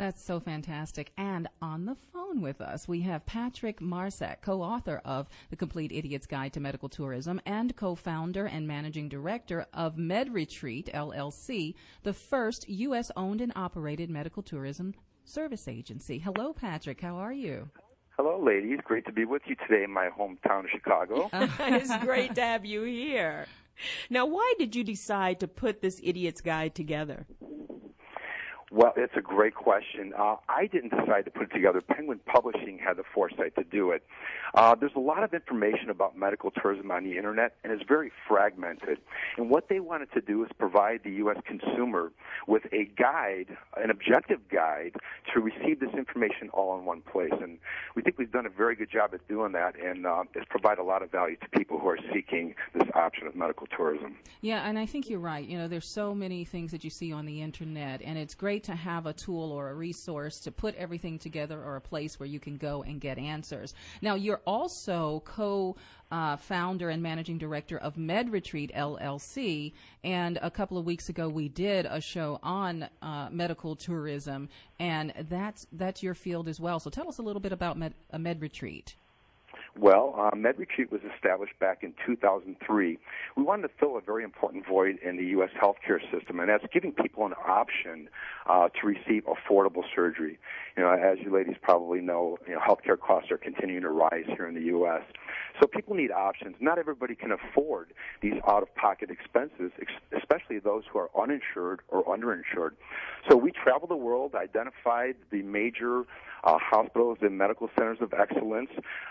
That's so fantastic. And on the phone with us, we have Patrick Marsak, co-author of The Complete Idiot's Guide to Medical Tourism and co-founder and managing director of MedRetreat, LLC, the first U.S.-owned and operated medical tourism service agency. Hello, Patrick. How are you? Hello, ladies. Great to be with you today in my hometown of Chicago. It's great to have you here. Now, why did you decide to put this Idiot's Guide together? Well, it's a great question. I didn't decide to put it together. Penguin Publishing had the foresight to do it. There's a lot of information about medical tourism on the Internet, and it's very fragmented. And what they wanted to do is provide the U.S. consumer with a guide, an objective guide, to receive this information all in one place. And we think we've done a very good job at doing that, and it's provided a lot of value to people who are seeking this option of medical tourism. Yeah, and I think you're right. You know, there's so many things that you see on the Internet, and it's great to have a tool or a resource to put everything together or a place where you can go and get answers. Now, you're also co-founder and managing director of MedRetreat, LLC, and a couple of weeks ago we did a show on medical tourism, and that's your field as well. So tell us a little bit about MedRetreat. Well, MedRetreat was established back in 2003. We wanted to fill a very important void in the U.S. healthcare system, and that's giving people an option to receive affordable surgery. You know, as you ladies probably know, healthcare costs are continuing to rise here in the U.S. So people need options. Not everybody can afford these out-of-pocket expenses, especially those who are uninsured or underinsured. So we traveled the world, identified the major hospitals and medical centers of excellence,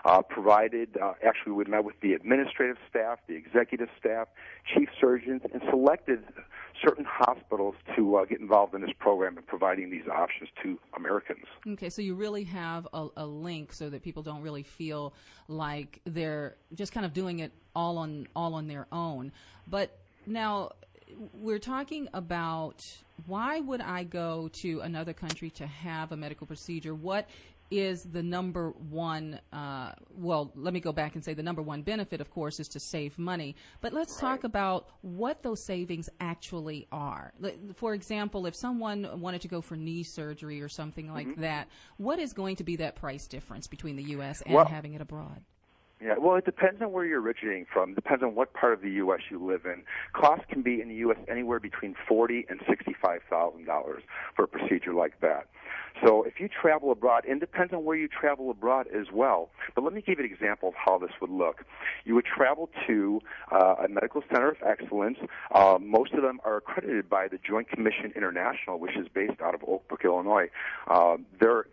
actually we met with the administrative staff, the executive staff, chief surgeons, and selected certain hospitals to get involved in this program and providing these options to Americans. Okay, so you really have a link so that people don't really feel like they're just kind of doing it all on their own. But now we're talking about, why would I go to another country to have a medical procedure? What is the number one, well, let me go back and say the number one benefit, of course, is to save money. But let's talk about what those savings actually are. For example, if someone wanted to go for knee surgery or something like that, what is going to be that price difference between the U.S. and having it abroad? Yeah, well, it depends on where you're originating from. It depends on what part of the U.S. you live in. Costs can be in the U.S. anywhere between $40,000 and $65,000 for a procedure like that. So if you travel abroad, and it depends on where you travel abroad as well. But let me give you an example of how this would look. You would travel to a medical center of excellence. Most of them are accredited by the Joint Commission International, which is based out of Oak Brook, Illinois. Their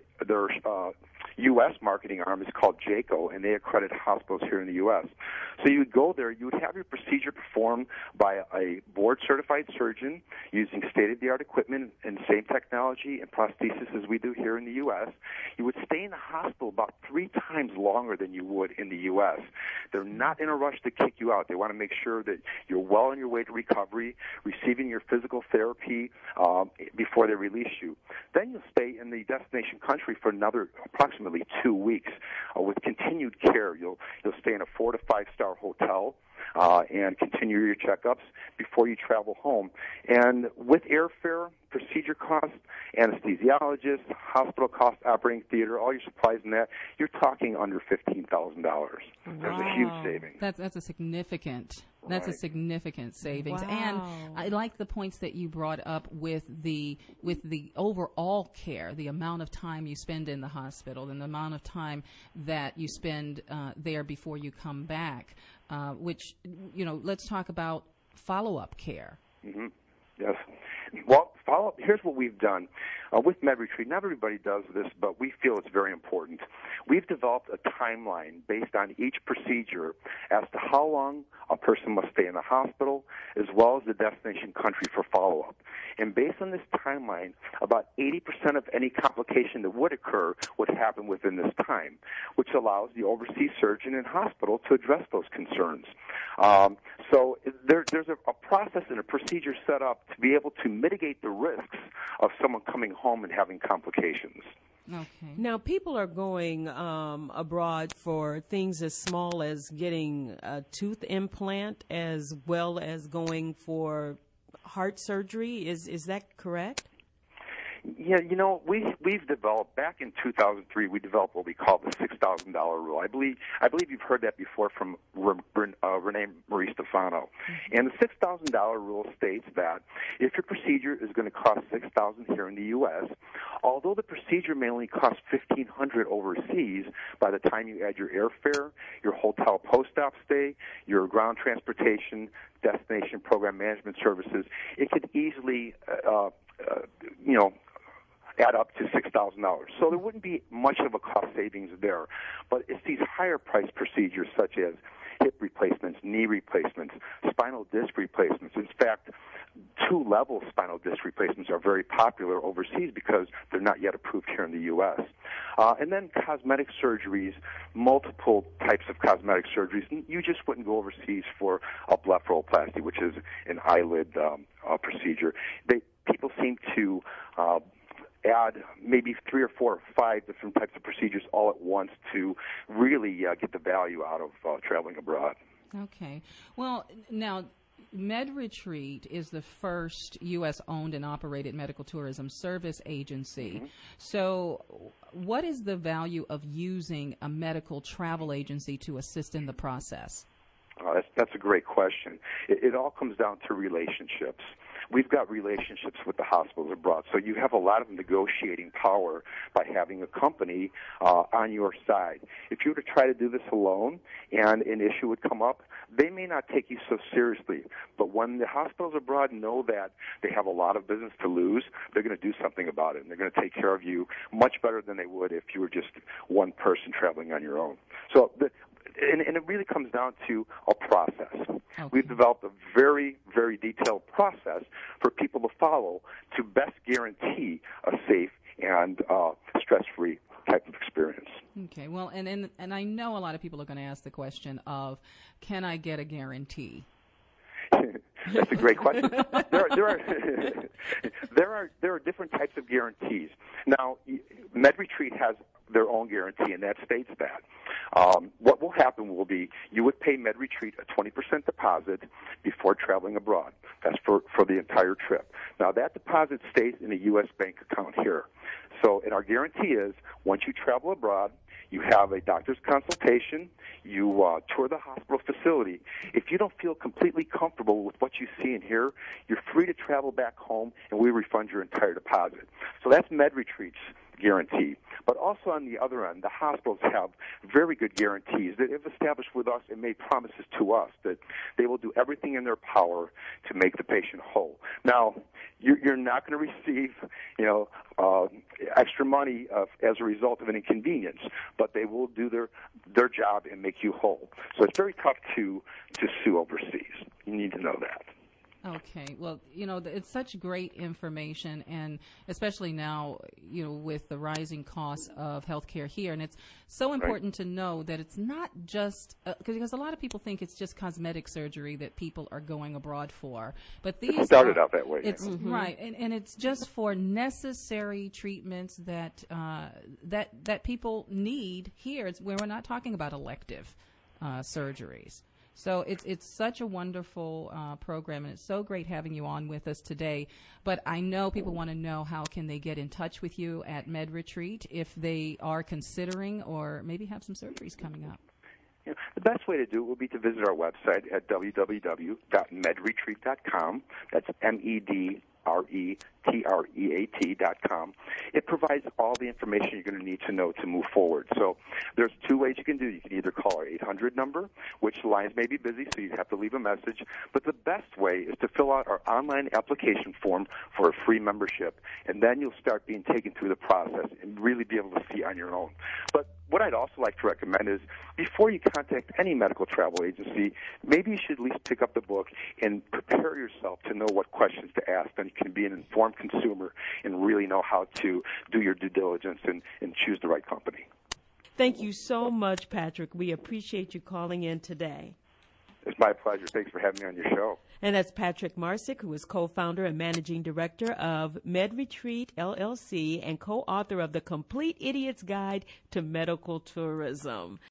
U.S. marketing arm is called JACO, and they accredit hospitals here in the U.S. So you would go there, you would have your procedure performed by a board-certified surgeon using state-of-the-art equipment and same technology and prosthesis as we do here in the U.S. You would stay in the hospital about 3 times longer than you would in the U.S. They're not in a rush to kick you out. They want to make sure that you're well on your way to recovery, receiving your physical therapy before they release you. Then you'll stay in the destination country for another approximately 2 weeks with continued care. You'll stay in a 4 to 5 star hotel and continue your checkups before you travel home. And with airfare, procedure costs, anesthesiologist, hospital costs, operating theater, all your supplies and that, you're talking under $15,000. Wow. There's a huge savings. That's a significant. That's a significant savings. Wow. And I like the points that you brought up with the overall care, the amount of time you spend in the hospital and the amount of time that you spend there before you come back, which, let's talk about follow-up care. Mm-hmm. Yes. Well, here's what we've done. With MedRetreat, not everybody does this, but we feel it's very important. We've developed a timeline based on each procedure as to how long a person must stay in the hospital, as well as the destination country for follow-up. And based on this timeline, about 80% of any complication that would occur would happen within this time, which allows the overseas surgeon and hospital to address those concerns. So there's a process and a procedure set up to be able to mitigate the risks of someone coming home and having complications. Okay. Now, people are going abroad for things as small as getting a tooth implant as well as going for heart surgery. Is that correct? Yeah, we've developed back in 2003. We developed what we call the $6,000 rule. I believe you've heard that before from Renee Marie Stefano. And the $6,000 rule states that if your procedure is going to cost $6,000 here in the U.S., although the procedure may only cost $1,500 overseas, by the time you add your airfare, your hotel post-op stay, your ground transportation, destination program management services, it could easily add up to $6,000. So there wouldn't be much of a cost savings there. But it's these higher priced procedures such as hip replacements, knee replacements, spinal disc replacements. In fact, 2-level spinal disc replacements are very popular overseas because they're not yet approved here in the U.S. And then cosmetic surgeries, multiple types of cosmetic surgeries. You just wouldn't go overseas for a blepharoplasty, which is an eyelid procedure. People seem to add maybe 3 or 4 or 5 different types of procedures all at once to really get the value out of traveling abroad. Okay. Well, now, MedRetreat is the first U.S.-owned and operated medical tourism service agency. Mm-hmm. So what is the value of using a medical travel agency to assist in the process? That's a great question. It all comes down to relationships. We've got relationships with the hospitals abroad, so you have a lot of negotiating power by having a company on your side. If you were to try to do this alone and an issue would come up, they may not take you so seriously. But when the hospitals abroad know that they have a lot of business to lose, they're going to do something about it, and they're going to take care of you much better than they would if you were just one person traveling on your own. So and it really comes down to a process. Okay. We've developed a very, very detailed process for people to follow to best guarantee a safe and stress-free type of experience. Okay. Well, and I know a lot of people are going to ask the question of, can I get a guarantee? That's a great question. There are different types of guarantees. Now, MedRetreat has their own guarantee, and that states that what will happen will be you would pay MedRetreat a 20% deposit before traveling abroad. That's for the entire trip. Now, that deposit stays in a U.S. bank account here. So, and our guarantee is once you travel abroad, you have a doctor's consultation, you tour the hospital facility. If you don't feel completely comfortable with what you see and hear, you're free to travel back home, and we refund your entire deposit. So that's MedRetreat's guarantee. But also on the other end, the hospitals have very good guarantees that they've established with us and made promises to us that they will do everything in their power to make the patient whole. Now, you're not going to receive, extra money as a result of an inconvenience, but they will do their job and make you whole. So it's very tough to sue overseas. You need to know that. Okay. Well, it's such great information, and especially now, with the rising costs of healthcare here, and it's so important to know that it's not just because a lot of people think it's just cosmetic surgery that people are going abroad for, but these started out that way. It's right, and it's just for necessary treatments that that people need here. It's where we're not talking about elective surgeries. So it's such a wonderful program, and it's so great having you on with us today. But I know people want to know, how can they get in touch with you at MedRetreat if they are considering or maybe have some surgeries coming up? The best way to do it would be to visit our website at www.medretreat.com. That's MEDRETREAT.com. It provides all the information you're going to need to know to move forward. So there's 2 ways you can do it. You can either call our 800 number, which lines may be busy, so you have to leave a message. But the best way is to fill out our online application form for a free membership, and then you'll start being taken through the process and really be able to see on your own. But what I'd also like to recommend is, before you contact any medical travel agency, maybe you should at least pick up the book and prepare yourself to know what questions to ask. Then you can be an informed consumer and really know how to do your due diligence and choose the right company. Thank you so much, Patrick. We appreciate you calling in today. It's my pleasure. Thanks for having me on your show. And that's Patrick Marsick, who is co-founder and managing director of MedRetreat, LLC, and co-author of The Complete Idiot's Guide to Medical Tourism.